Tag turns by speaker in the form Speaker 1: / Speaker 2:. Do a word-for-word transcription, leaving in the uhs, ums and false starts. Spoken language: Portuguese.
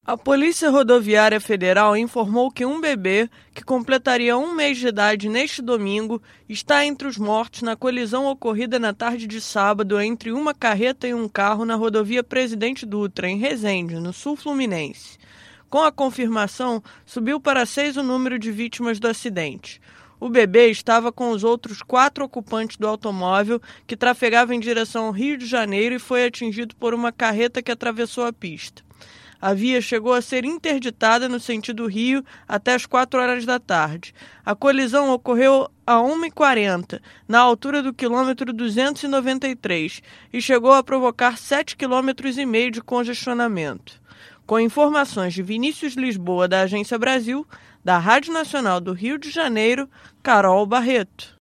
Speaker 1: A Polícia Rodoviária Federal informou que um bebê, que completaria um mês de idade neste domingo, está entre os mortos na colisão ocorrida na tarde de sábado entre uma carreta e um carro na rodovia Presidente Dutra, em Resende, no sul fluminense. Com a confirmação, subiu para seis o número de vítimas do acidente. O bebê estava com os outros quatro ocupantes do automóvel que trafegava em direção ao Rio de Janeiro e foi atingido por uma carreta que atravessou a pista. A via chegou a ser interditada no sentido Rio até as quatro horas da tarde. A colisão ocorreu a uma e quarenta, na altura do quilômetro duzentos e noventa e três, e chegou a provocar sete quilômetros e meio de congestionamento. Com informações de Vinícius Lisboa, da Agência Brasil, da Rádio Nacional do Rio de Janeiro, Carol Barreto.